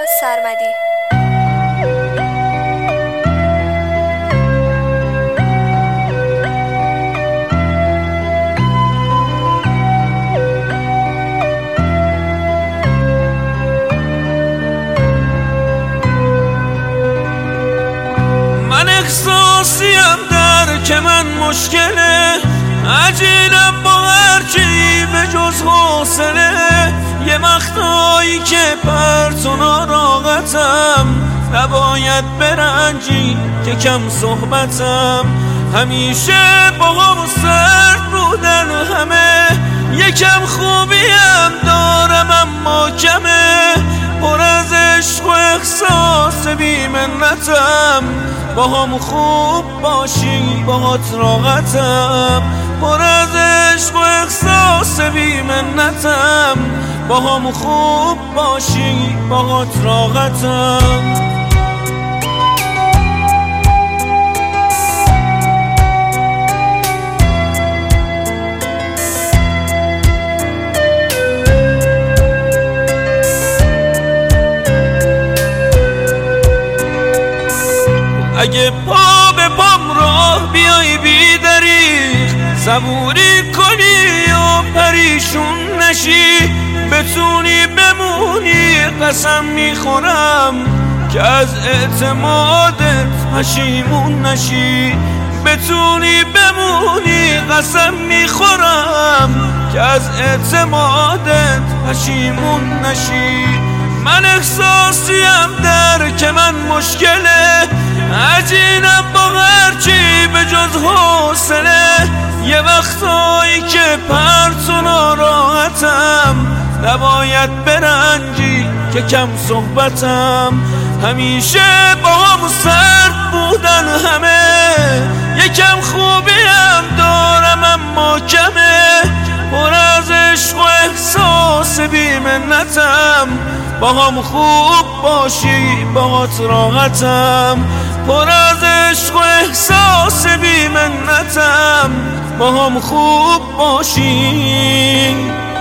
سرمدی. من احساسیم درک من مشکله، عجیلم با هرچی به جز حوصله. یه وقتایی که پرت و ناراحتم، نباید برنجی که کم صحبتم. همیشه با هم سرد بودن همه، یکم خوبیم دارم اما کمه. پر از عشق و احساس بی منتم، با هم خوب باشی باهات راحتم. پر از عشق و احساس بی منتم، با هم خوب باشی باهات راحتم. اگه پا به پام راه بیای بی دریغ، صبوری کنی و پریشون نشی، بتونی بمونی قسم میخورم که از اعتمادت پشیمون نشی. بتونی بمونی قسم میخورم که از اعتمادت پشیمون نشی. من احساسیم درک من مشکله، عجینم با هرچی به جز حوصله. یه وقتایی که پرت و ناراحتم، نباید برنجی که کم صحبتم. همیشه با هم سرد بودن همه، یکم خوبیم دارم اما کمه. پر از عشق و احساس بی منتم، با هم خوب باشی باهات راحتم. پر از عشق و احساس بی منتم، با هم خوب باشی.